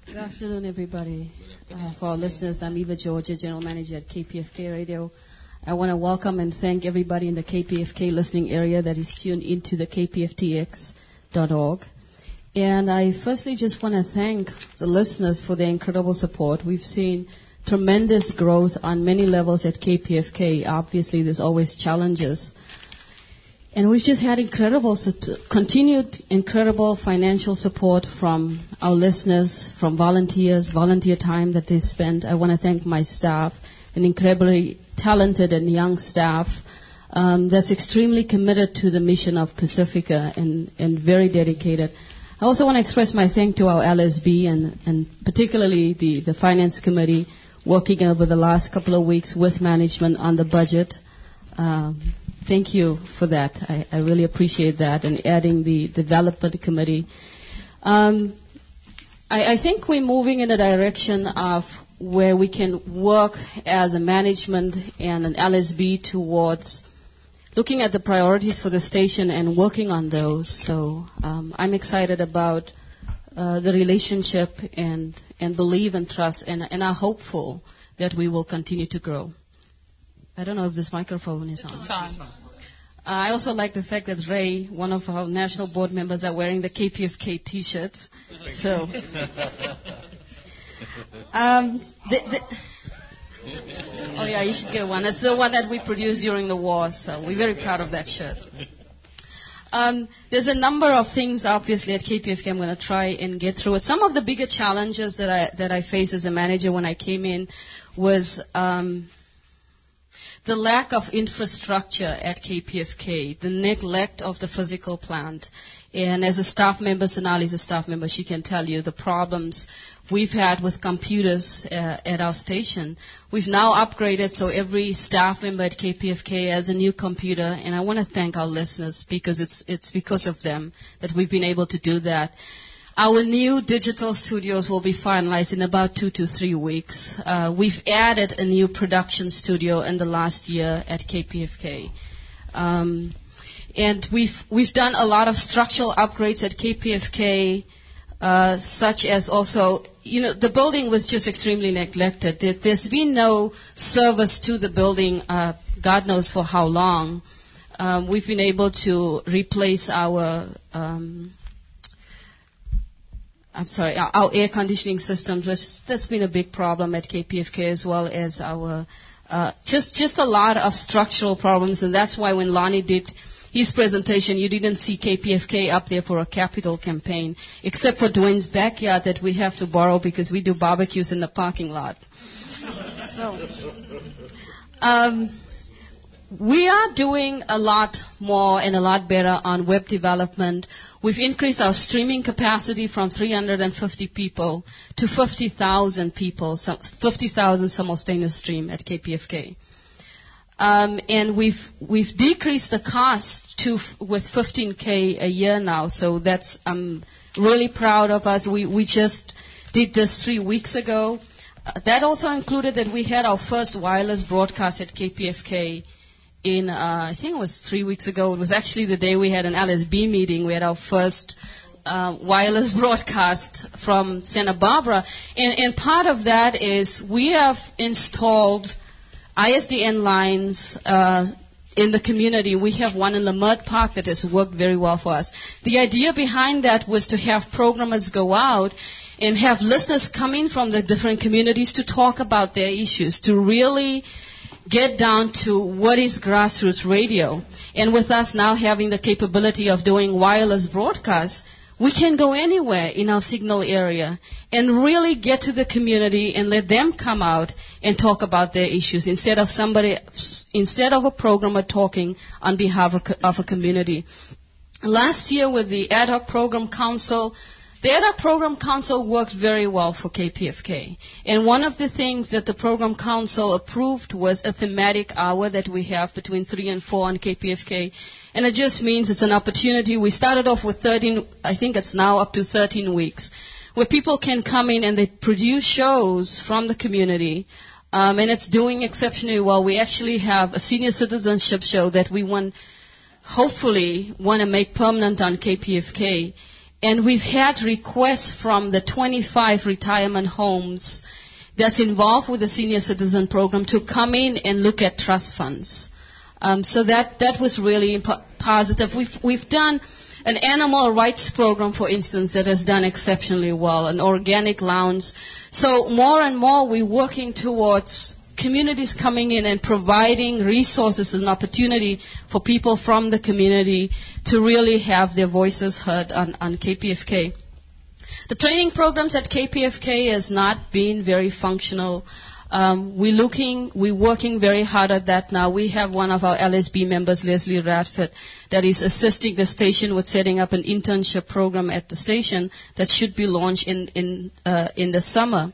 Good afternoon, everybody. For our listeners, I'm Eva Georgia, General Manager at KPFK Radio. I want to welcome and thank everybody in the KPFK listening area that is tuned into the kpftx.org. And I firstly just want to thank the listeners for their incredible support. We've seen tremendous growth on many levels at KPFK. Obviously, there's always challenges. And we've just had continued incredible financial support from our listeners, from volunteers, volunteer time that they spend. I want to thank my staff, an incredibly talented and young staff that's extremely committed to the mission of Pacifica and very dedicated. I also want to express my thanks to our LSB and particularly the Finance Committee working over the last couple of weeks with management on the budget. Thank you for that. I really appreciate that, and adding the Development Committee. I think we're moving in a direction of where we can work as a management and an LSB towards looking at the priorities for the station and working on those. So I'm excited about the relationship and believe and trust, and are hopeful that we will continue to grow. I don't know if this microphone is on. I also like the fact that Ray, one of our national board members, are wearing the KPFK T-shirts. So, oh yeah, you should get one. It's the one that we produced during the war, so we're very proud of that shirt. There's a number of things, obviously, at KPFK I'm going to try and get through it. Some of the bigger challenges that I faced as a manager when I came in was the lack of infrastructure at KPFK, the neglect of the physical plant. And as a staff member, Sonali's a staff member, she can tell you the problems we've had with computers at our station. We've now upgraded, so every staff member at KPFK has a new computer, and I want to thank our listeners because it's because of them that we've been able to do that. Our new digital studios will be finalized in about 2 to 3 weeks. We've added a new production studio in the last year at KPFK. And we've done a lot of structural upgrades at KPFK, such as also, the building was just extremely neglected. There's been no service to the building, God knows for how long. We've been able to replace our air conditioning systems, that's been a big problem at KPFK, as well as our just a lot of structural problems, and that's why when Lonnie did his presentation, you didn't see KPFK up there for a capital campaign, except for Dwayne's backyard that we have to borrow because we do barbecues in the parking lot. So, we are doing a lot more and a lot better on web development. We've increased our streaming capacity from 350 people to 50,000 people, 50,000 simultaneous stream at KPFK. And we've decreased the cost with $15K a year now, so I'm really proud of us. We just did this 3 weeks ago. That also included that we had our first wireless broadcast at KPFK I think it was 3 weeks ago. It was actually the day we had an LSB meeting. We had our first wireless broadcast from Santa Barbara. And part of that is we have installed ISDN lines in the community. We have one in the Mud Park that has worked very well for us. The idea behind that was to have programmers go out and have listeners come in from the different communities to talk about their issues, to really get down to what is grassroots radio. And with us now having the capability of doing wireless broadcasts, we can go anywhere in our signal area and really get to the community and let them come out and talk about their issues instead of a programmer talking on behalf of a community. Last year with the Ad Hoc Program Council, the Ad Hoc Program Council worked very well for KPFK. And one of the things that the Program Council approved was a thematic hour that we have between 3 and 4 on KPFK. And it just means it's an opportunity. We started off with 13, I think it's now up to 13 weeks, where people can come in and they produce shows from the community. And it's doing exceptionally well. We actually have a senior citizenship show that we hopefully want to make permanent on KPFK. And we've had requests from the 25 retirement homes that's involved with the senior citizen program to come in and look at trust funds. So that was really positive. We've done an animal rights program, for instance, that has done exceptionally well, an organic lounge. So more and more we're working towards communities coming in and providing resources and opportunity for people from the community to really have their voices heard on KPFK. The training programs at KPFK has not been very functional. We're working very hard at that now. We have one of our LSB members, Leslie Radford, that is assisting the station with setting up an internship program at the station that should be launched in the summer.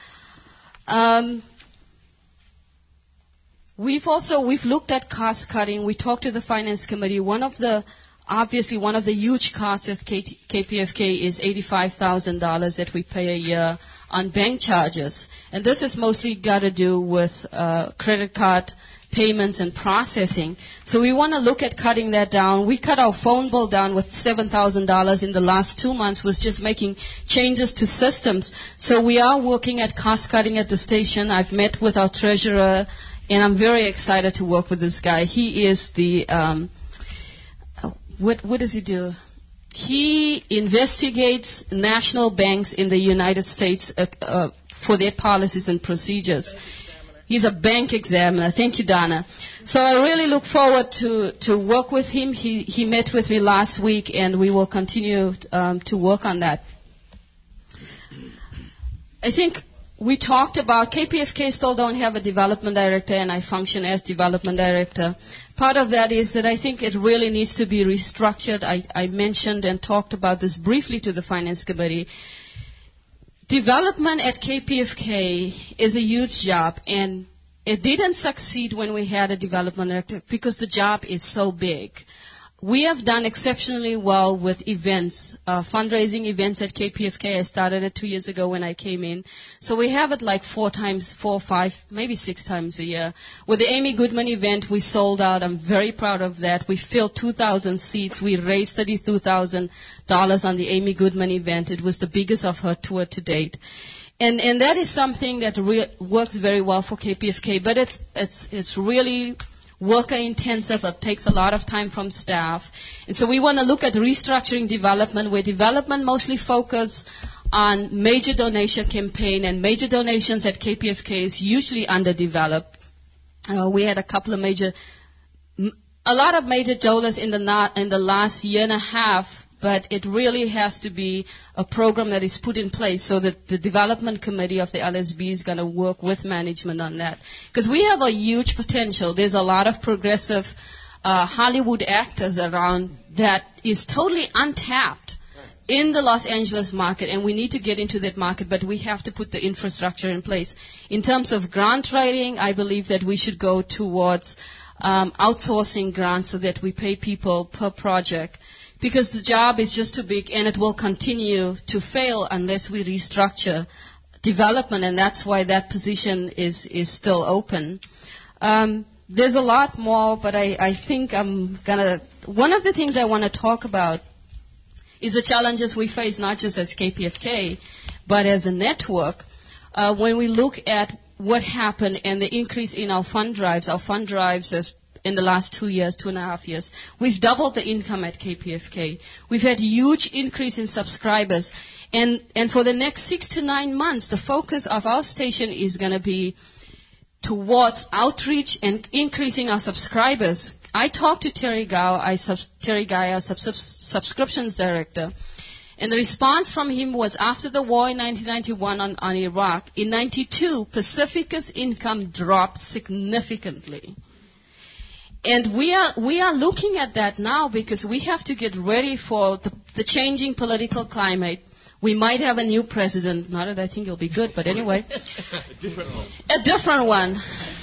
We've looked at cost cutting. We talked to the finance committee. One of the huge costs at KPFK is $85,000 that we pay a year on bank charges. And this is mostly got to do with credit card payments and processing. So we want to look at cutting that down. We cut our phone bill down with $7,000 in the last 2 months with just making changes to systems. So we are working at cost cutting at the station. I've met with our treasurer, and I'm very excited to work with this guy. He is the, what does he do? He investigates national banks in the United States for their policies and procedures. He's a bank examiner. Thank you, Donna. So I really look forward to work with him. He met with me last week, and we will continue to work on that. I think we talked about KPFK still don't have a development director, and I function as development director. Part of that is that I think it really needs to be restructured. I mentioned and talked about this briefly to the finance committee. Development at KPFK is a huge job, and it didn't succeed when we had a development director because the job is so big. We have done exceptionally well with events, fundraising events at KPFK. I started it 2 years ago when I came in. So we have it like 4 or 5, maybe 6 times a year. With the Amy Goodman event, we sold out. I'm very proud of that. We filled 2,000 seats. We raised $32,000 on the Amy Goodman event. It was the biggest of her tour to date. And that is something that works very well for KPFK, but it's really worker intensive. It takes a lot of time from staff. And so we want to look at restructuring development, where development mostly focus on major donation campaign, and major donations at KPFK is usually underdeveloped. We had a lot of major dollars in the last year and a half, but it really has to be a program that is put in place so that the development committee of the LSB is going to work with management on that. Because we have a huge potential. There's a lot of progressive Hollywood actors around that is totally untapped in the Los Angeles market, and we need to get into that market, but we have to put the infrastructure in place. In terms of grant writing, I believe that we should go towards outsourcing grants so that we pay people per project, because the job is just too big, and it will continue to fail unless we restructure development, and that's why that position is still open. There's a lot more, but I think one of the things I want to talk about is the challenges we face, not just as KPFK, but as a network. When we look at what happened and the increase in our fund drives is in the last 2.5 years, we've doubled the income at KPFK. We've had huge increase in subscribers. And for the next 6 to 9 months, the focus of our station is going to be towards outreach and increasing our subscribers. I talked to Terry Gao, our subscriptions director, and the response from him was after the war in 1991 on Iraq, in 92, Pacifica's income dropped significantly. And we are looking at that now because we have to get ready for the changing political climate. We might have a new president. Not that I think it'll be good, but anyway. A different one.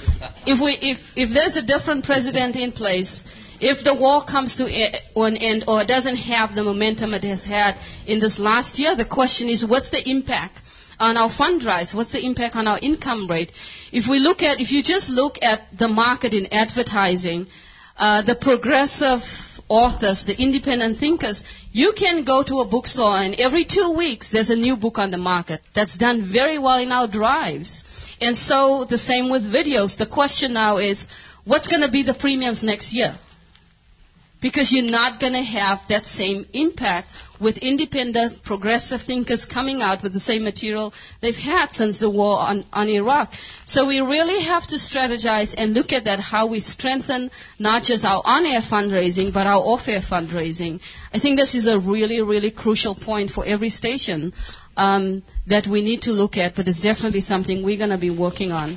If there's a different president in place, if the war comes to an end or doesn't have the momentum it has had in this last year, the question is, what's the impact on our fund drives? What's the impact on our income rate? If you just look at the market in advertising, the progressive authors, the independent thinkers, you can go to a bookstore and every 2 weeks there's a new book on the market that's done very well in our drives. And so the same with videos. The question now is, what's going to be the premiums next year? Because you're not going to have that same impact with independent, progressive thinkers coming out with the same material they've had since the war on Iraq. So we really have to strategize and look at that, how we strengthen not just our on-air fundraising, but our off-air fundraising. I think this is a really, really crucial point for every station that we need to look at, but it's definitely something we're going to be working on.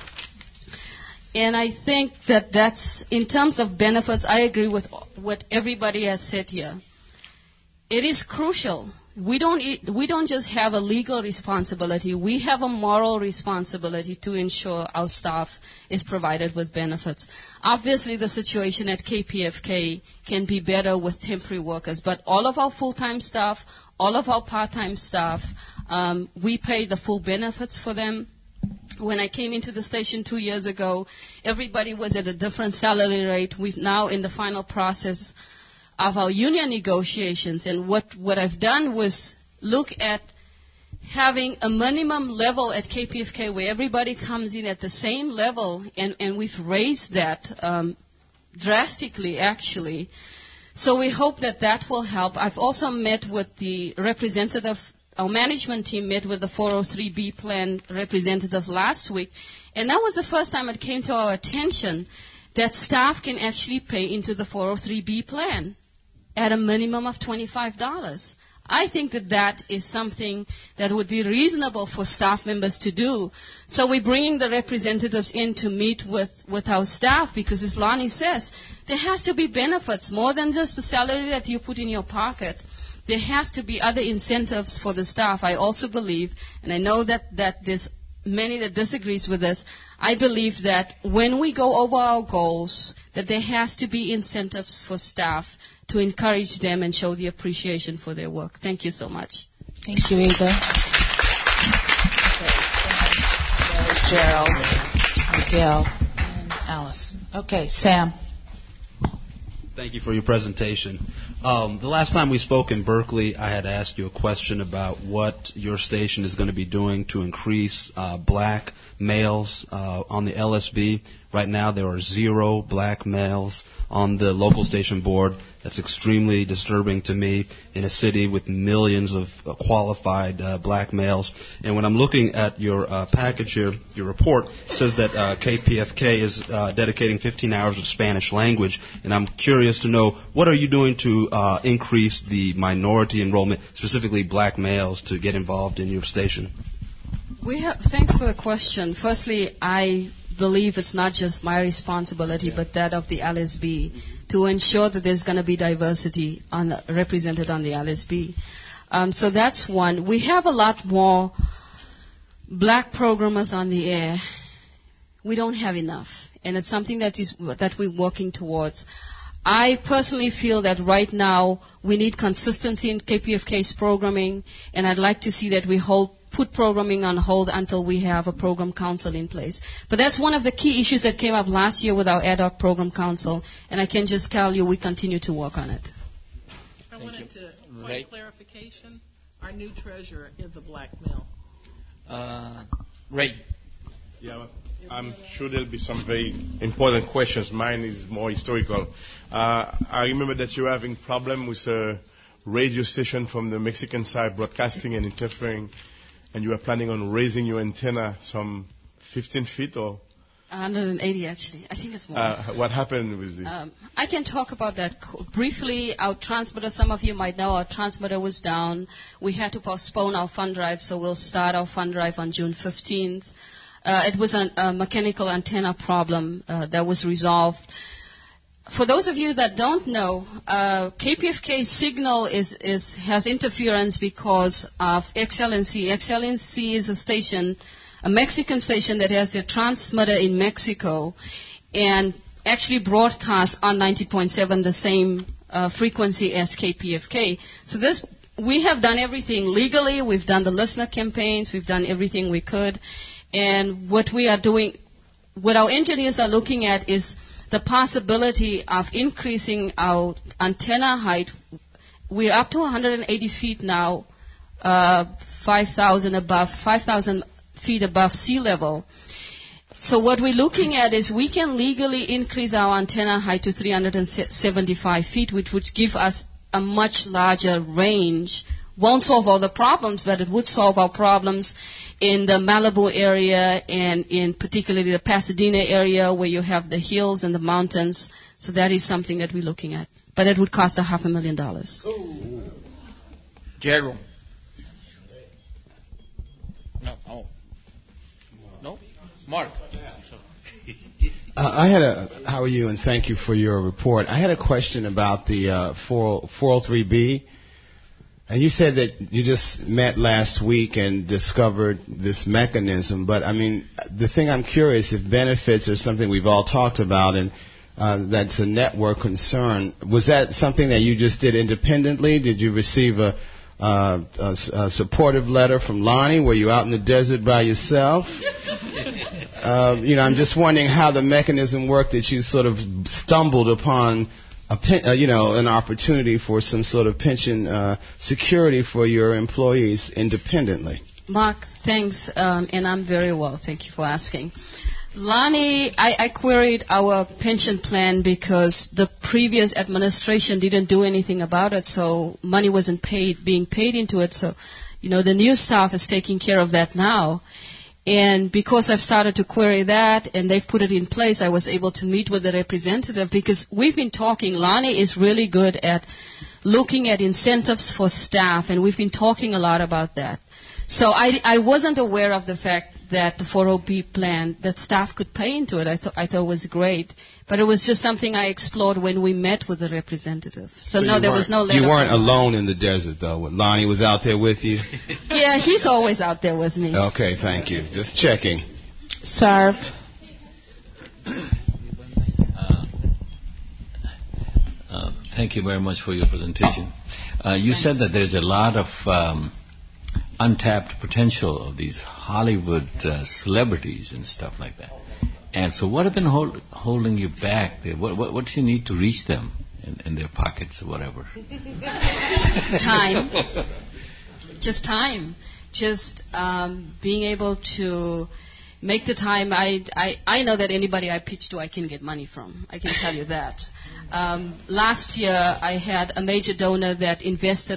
And I think that that's, in terms of benefits, I agree with what everybody has said here. It is crucial. We don't just have a legal responsibility. We have a moral responsibility to ensure our staff is provided with benefits. Obviously, the situation at KPFK can be better with temporary workers, but all of our full-time staff, all of our part-time staff, we pay the full benefits for them. When I came into the station 2 years ago, everybody was at a different salary rate. We're now in the final process of our union negotiations. And what I've done was look at having a minimum level at KPFK where everybody comes in at the same level, and we've raised that drastically, actually. So we hope that that will help. I've also met with the representative. Our management team met with the 403B plan representative last week, and that was the first time it came to our attention that staff can actually pay into the 403B plan at a minimum of $25. I think that that is something that would be reasonable for staff members to do. So we're bringing the representatives in to meet with our staff because, as Lonnie says, there has to be benefits more than just the salary that you put in your pocket. There has to be other incentives for the staff. I also believe, and I know that there's many that disagrees with this, I believe that when we go over our goals, that there has to be incentives for staff to encourage them and show the appreciation for their work. Thank you so much. Thank you, Eva. Gerald, Miguel, and Alice. Okay, Sam. Thank you for your presentation. The last time we spoke in Berkeley, I had asked you a question about what your station is going to be doing to increase black males on the LSB. Right now, there are 0 black males on the local station board. That's extremely disturbing to me in a city with millions of qualified black males. And when I'm looking at your package here, your report, it says that KPFK is dedicating 15 hours of Spanish language. And I'm curious to know, what are you doing to increase the minority enrollment, specifically black males, to get involved in your station? Thanks for the question. Firstly, I believe it's not just my responsibility, but that of the LSB, to ensure that there's going to be diversity represented on the LSB. So that's one. We have a lot more black programmers on the air. We don't have enough, and it's something that we're working towards. I personally feel that right now we need consistency in KPFK's programming, and I'd like to see that we put programming on hold until we have a program council in place. But that's one of the key issues that came up last year with our ad hoc program council, and I can just tell you we continue to work on it. I wanted to point clarification. Our new treasurer is a black male. Ray. Yeah, I'm sure there'll be some very important questions. Mine is more historical. I remember that you're having problem with a radio station from the Mexican side broadcasting and interfering, and you are planning on raising your antenna some 15 feet or? 180, actually. I think it's more. What happened with this? I can talk about that briefly. Our transmitter, some of you might know, our transmitter was down. We had to postpone our fund drive, so we'll start our fund drive on June 15th. It was a mechanical antenna problem that was resolved. For those of you that don't know, KPFK signal has interference because of XLNC. XLNC is a station, a Mexican station that has a transmitter in Mexico and actually broadcasts on 90.7 the same frequency as KPFK. So we have done everything legally. We've done the listener campaigns. We've done everything we could. And what we are doing, what our engineers are looking at is the possibility of increasing our antenna height. We're up to 180 feet now, 5,000 feet above sea level. So what we're looking at is we can legally increase our antenna height to 375 feet, which would give us a much larger range. Won't solve all the problems, but it would solve our problems in the Malibu area and in particularly the Pasadena area where you have the hills and the mountains. So that is something that we're looking at. But it would cost $500,000. Gerald. No? Mark. How are you? And thank you for your report. I had a question about the 403B. And you said that you just met last week and discovered this mechanism. But, I mean, the thing I'm curious, if benefits are something we've all talked about and that's a network concern, was that something that you just did independently? Did you receive a supportive letter from Lonnie? Were you out in the desert by yourself? I'm just wondering how the mechanism worked that you sort of stumbled upon an opportunity for some sort of pension security for your employees independently. Mark, thanks, and I'm very well. Thank you for asking. Lonnie, I queried our pension plan because the previous administration didn't do anything about it, so money wasn't being paid into it. So, the new staff is taking care of that now. And because I've started to query that and they've put it in place, I was able to meet with the representative because we've been talking. Lonnie is really good at looking at incentives for staff, and we've been talking a lot about that. So I wasn't aware of the fact that the 403B plan, that staff could pay into it. I thought it was great. But it was just something I explored when we met with the representative. So no, there was no letter. You weren't alone in the desert, though. Lonnie was out there with you? Yeah, he's always out there with me. Okay, thank you. Just checking. Sarv. Thank you very much for your presentation. You said that there's a lot of untapped potential of these Hollywood celebrities and stuff like that. And so what have been holding you back there? What do you need to reach them in their pockets or whatever? Time. Just time. Just being able to make the time. I know that anybody I pitch to, I can get money from. I can tell you that. Last year, I had a major donor that invested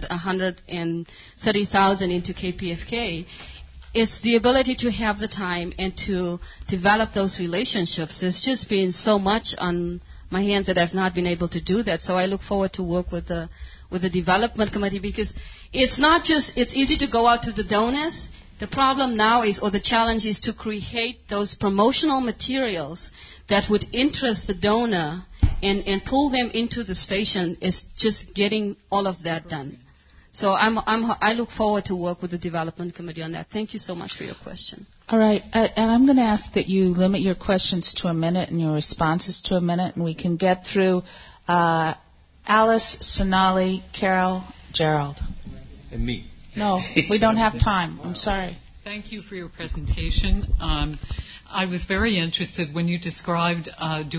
$130,000 into KPFK. It's the ability to have the time and to develop those relationships. There's just been so much on my hands that I've not been able to do that. So I look forward to work with the development committee because it's not just, it's easy to go out to the donors. The problem now is, or the challenge is to create those promotional materials that would interest the donor and pull them into the station. Is just getting all of that done. So I look forward to work with the development committee on that. Thank you so much for your question. All right, and I'm going to ask that you limit your questions to a minute and your responses to a minute, and we can get through Alice, Sonali, Carol, Gerald. And me. No, we don't have time. I'm sorry. Thank you for your presentation. I was very interested when you described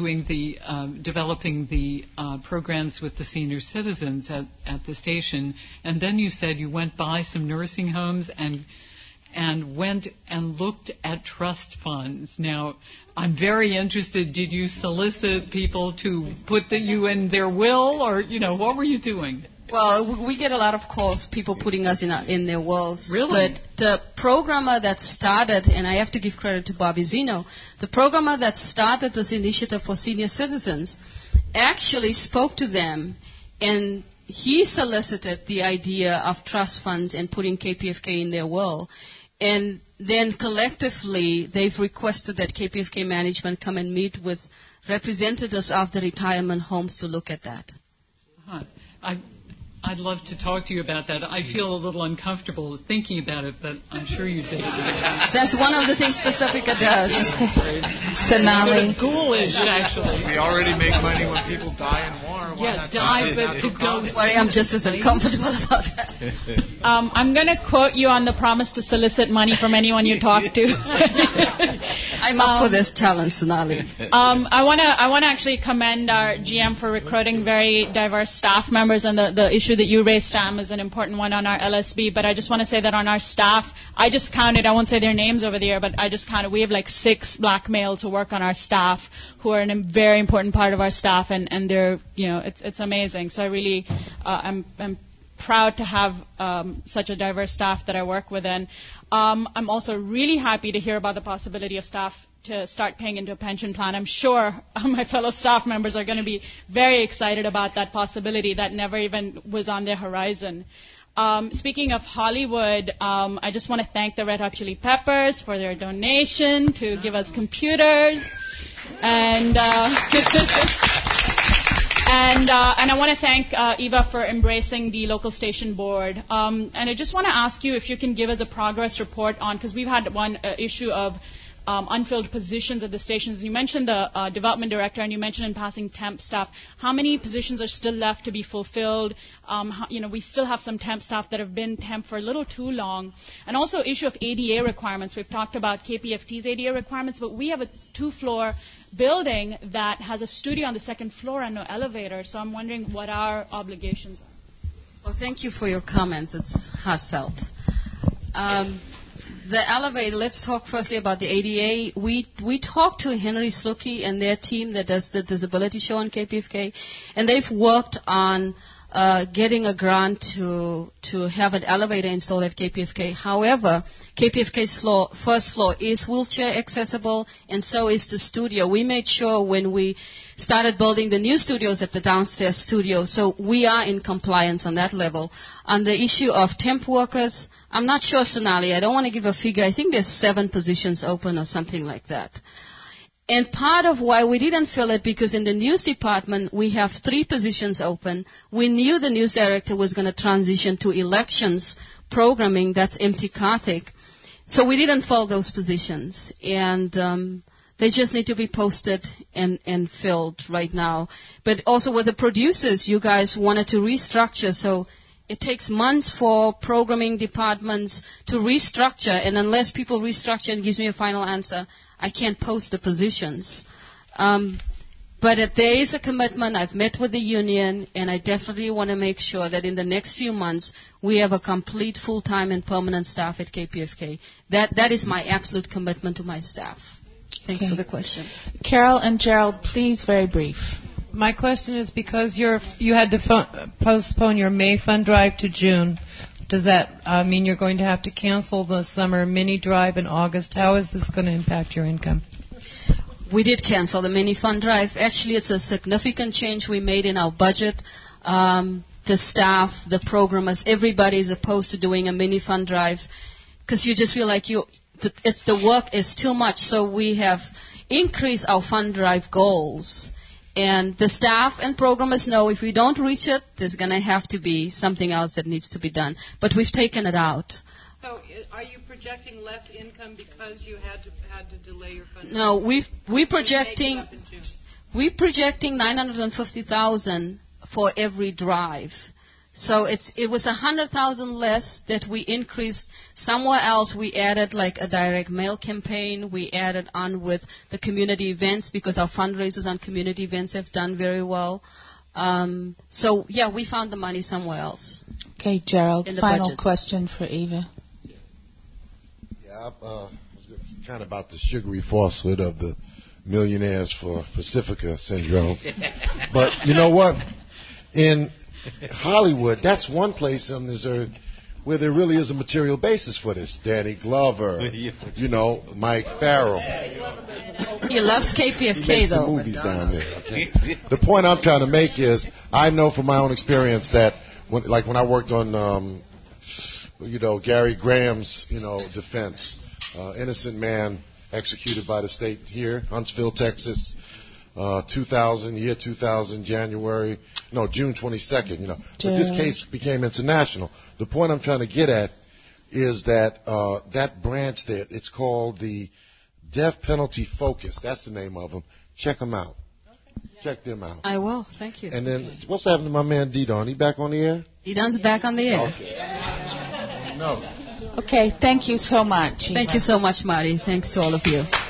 developing the programs with the senior citizens at the station, and then you said you went by some nursing homes and went and looked at trust funds. Now, I'm very interested. Did you solicit people to put you in their will, or what were you doing? Well, we get a lot of calls, people putting us in their wills. Really? But the programmer that started, and I have to give credit to Bobby Zeno, the programmer that started this initiative for senior citizens actually spoke to them, and he solicited the idea of trust funds and putting KPFK in their will. And then collectively, they've requested that KPFK management come and meet with representatives of the retirement homes to look at that. I'd love to talk to you about that. I feel a little uncomfortable thinking about it, but I'm sure you did it. That's one of the things Pacifica does. Sonali. Ghoulish, actually. We already make money when people die in war. Yeah, die, but to go. Worry, I'm just as uncomfortable about that. I'm going to quote you on the promise to solicit money from anyone you talk to. I'm up for this challenge, Sonali. I want to actually commend our GM for recruiting very diverse staff members, and the issue that you raised, Sam, is an important one on our LSB. But I just want to say that on our staff, I just counted, I won't say their names over the air, but I just counted, we have like 6 black males who work on our staff who are a very important part of our staff, and they're, it's amazing. So I really, I'm proud to have such a diverse staff that I work with. And I'm also really happy to hear about the possibility of staff to start paying into a pension plan. I'm sure my fellow staff members are going to be very excited about that possibility that never even was on their horizon. Speaking of Hollywood, I just want to thank the Red Hot Chili Peppers for their donation to give us computers. And And I want to thank Eva for embracing the local station board. And I just want to ask you if you can give us a progress report on, because we've had one issue of unfilled positions at the stations. You mentioned the development director, and you mentioned in passing temp staff. How many positions are still left to be fulfilled? We still have some temp staff that have been temp for a little too long. And also issue of ADA requirements. We've talked about KPFT's ADA requirements, but we have a 2-floor building that has a studio on the 2nd floor and no elevator. So I'm wondering what our obligations are. Well, thank you for your comments. It's heartfelt. The elevator, let's talk firstly about the ADA. We talked to Henry Slucky and their team that does the disability show on KPFK, and they've worked on getting a grant to have an elevator installed at KPFK. However, KPFK's first floor is wheelchair accessible, and so is the studio. We made sure when we started building the new studios at the downstairs studio, so we are in compliance on that level. On the issue of temp workers, I'm not sure, Sonali. I don't want to give a figure. I think there's 7 positions open or something like that. And part of why we didn't fill it, because in the news department, we have 3 positions open. We knew the news director was going to transition to elections programming. That's MT Karthik. So we didn't fill those positions. And they just need to be posted and filled right now. But also with the producers, you guys wanted to restructure. So it takes months for programming departments to restructure. And unless people restructure and gives me a final answer, I can't post the positions. But there is a commitment. I've met with the union, and I definitely want to make sure that in the next few months we have a complete full-time and permanent staff at KPFK. That is my absolute commitment to my staff. Thanks for the question. Carol and Gerald, please, very brief. My question is, because you had to postpone your May fund drive to June, does that mean you're going to have to cancel the summer mini drive in August? How is this going to impact your income? We did cancel the mini fund drive. Actually, it's a significant change we made in our budget. The staff, the programmers, everybody is opposed to doing a mini fund drive because you just feel like the work is too much. So we have increased our fund drive goals. And the staff and programmers know if we don't reach it, there's going to have to be something else that needs to be done. But we've taken it out. So are you projecting less income because you had to delay your funding? No, we're projecting $950,000 for every drive. So it was $100,000 less that we increased. Somewhere else we added like a direct mail campaign. We added on with the community events because our fundraisers on community events have done very well. So yeah, we found the money somewhere else. Okay, Gerald, final budget. question for Eva. Yeah, I was kind of about the sugary falsehood of the millionaires for Pacifica syndrome. But you know what? In Hollywood, that's one place on this earth where there really is a material basis for this. Danny Glover, Mike Farrell. He loves KPFK, he makes though. The movies down there. Okay? The point I'm trying to make is, I know from my own experience that when I worked on, Gary Graham's, defense, innocent man executed by the state here, Huntsville, Texas. 2000, June 22nd, But this case became international. The point I'm trying to get at is that that branch there, it's called the Death Penalty Focus. That's the name of them. Check them out. Check them out. I will. Thank you. And then, what's happening to my man Didon? He back on the air? Didon's back on the air. Okay. No. Okay, thank you so much. Thank you so much, Marty. Thanks to all of you.